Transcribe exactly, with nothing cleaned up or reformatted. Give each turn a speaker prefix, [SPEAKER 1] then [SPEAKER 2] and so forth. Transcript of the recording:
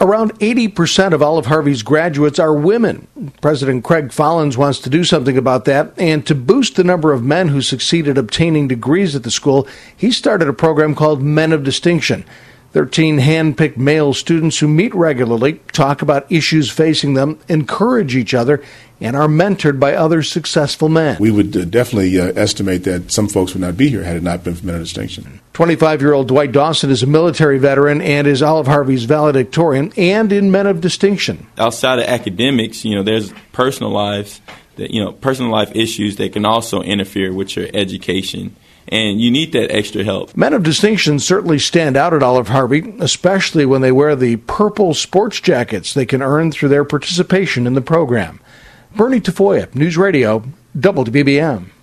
[SPEAKER 1] Around eighty percent of Olive Harvey's graduates are women. President Craig Follins wants to do something about that, and to boost the number of men who succeed at obtaining degrees at the school, he started a program called Men of Distinction. Thirteen hand-picked male students who meet regularly, talk about issues facing them, encourage each other, and are mentored by other successful men.
[SPEAKER 2] We would uh, definitely uh, estimate that some folks would not be here had it not been for Men of Distinction.
[SPEAKER 1] twenty-five-year-old Dwight Dawson is a military veteran and is Olive Harvey's valedictorian and in Men of Distinction.
[SPEAKER 3] Outside of academics, you know, there's personal lives, that, you know, personal life issues that can also interfere with your education. And you need that extra help.
[SPEAKER 1] Men of Distinction certainly stand out at Olive Harvey, especially when they wear the purple sports jackets they can earn through their participation in the program. Bernie Tafoya, News Radio, W B B M.